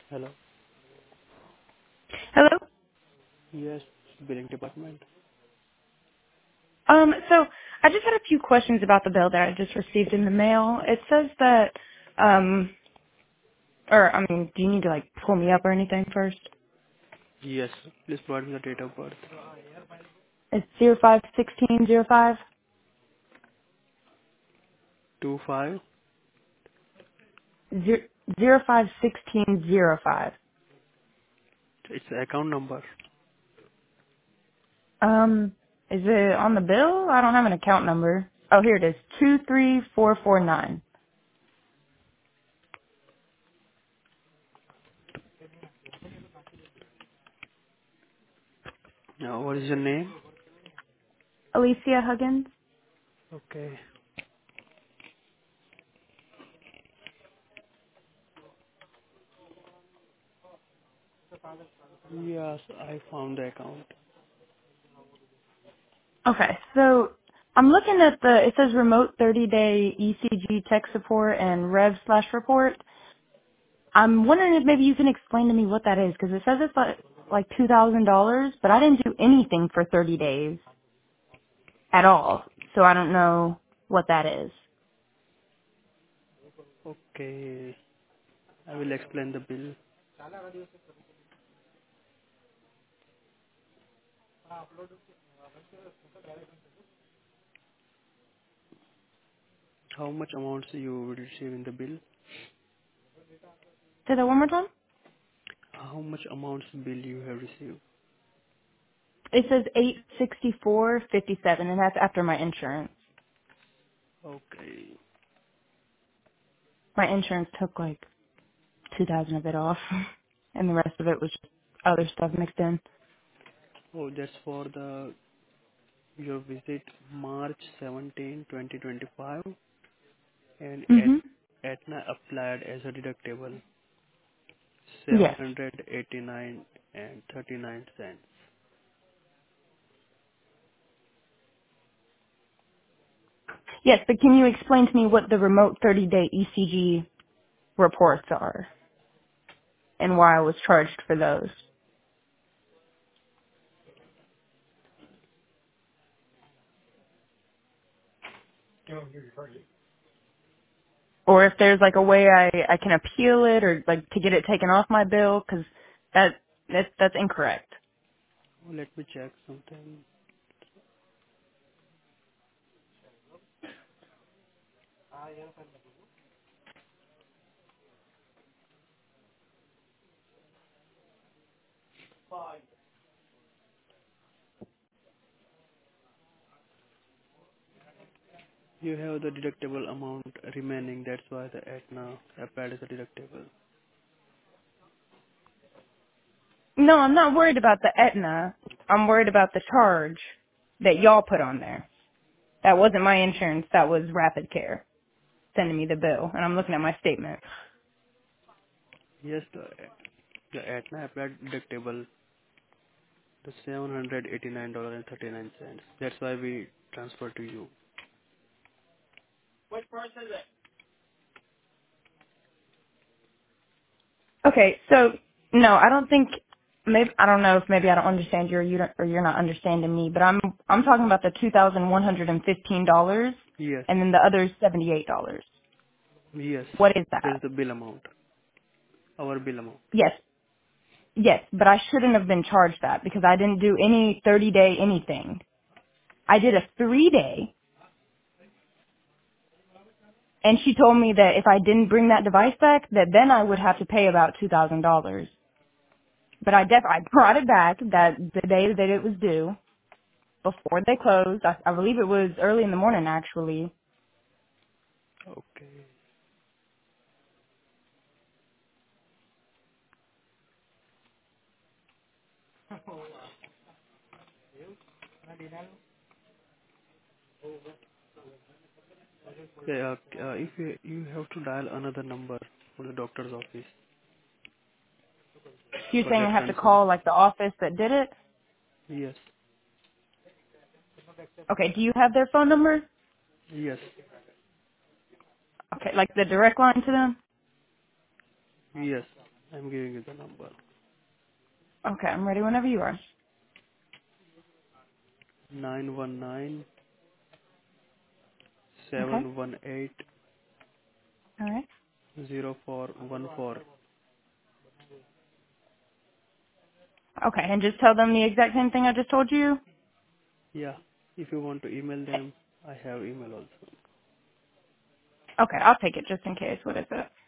Hello. Hello. Yes, billing department. So I just had a few questions about the bill that I just received in the mail. It says that, do you need to like pull me up or anything first? Yes. Please provide me the date of birth. It's 051605 25. 051605. It's the account number. Is it on the bill? I don't have an account number. Oh, here it is. 23449. Now, what is your name? Alicia Huggins. Okay. Yes, I found the account. Okay, so I'm looking at it says remote 30-day ECG tech support and rev/report. I'm wondering if maybe you can explain to me what that is, because it says it's like $2,000, but I didn't do anything for 30 days at all, so I don't know what that is. Okay. I will explain the bill. How much amounts you will receive in the bill? Say that one more time. How much amounts bill you have received? It says 864.57, and that's after my insurance. Okay. My insurance took like 2,000 of it off, and the rest of it was just other stuff mixed in. Oh, that's for the your visit March 17, 2025, and Mhm. Aetna applied as a deductible Yes. 789 and 39 cents. Yes, but can you explain to me what the remote 30-day ECG reports are and why I was charged for those? Or if there's like a way I can appeal it or like to get it taken off my bill, because that's incorrect. Let me check something. You have the deductible amount remaining, that's why the Aetna applied as a deductible. No, I'm not worried about the Aetna. I'm worried about the charge that y'all put on there. That wasn't my insurance. That was Rapid Care sending me the bill, and I'm looking at my statement. Yes, the Aetna applied deductible, the $789.39. That's why we transfer to you. Okay, so no, I don't think. Maybe I don't know if maybe I don't understand you or you don't, or you're not understanding me. But I'm talking about the $2,115, Yes, and then the other is $78. yes, What is that that? is the bill amount, our bill amount. Yes, yes, but I shouldn't have been charged that because I didn't do any 30-day anything. I did a 3-day, and she told me that if I didn't bring that device back, that then I would have to pay about $2,000. But I brought it back that the day that it was due before they closed. I believe it was early in the morning actually. Okay. Yeah, if you have to dial another number for the doctor's office You're for saying I that have to concern. call like the office that did it? Yes, Okay, do you have their phone number? yes, Okay, like the direct line to them? yes. I'm giving you the number. Okay, I'm ready whenever you are. 919 Okay. 718 All right. 0414. Okay, and just tell them the exact same thing I just told you? Yeah. If you want to email them, I have email also. Okay, I'll take it just in case. What is it?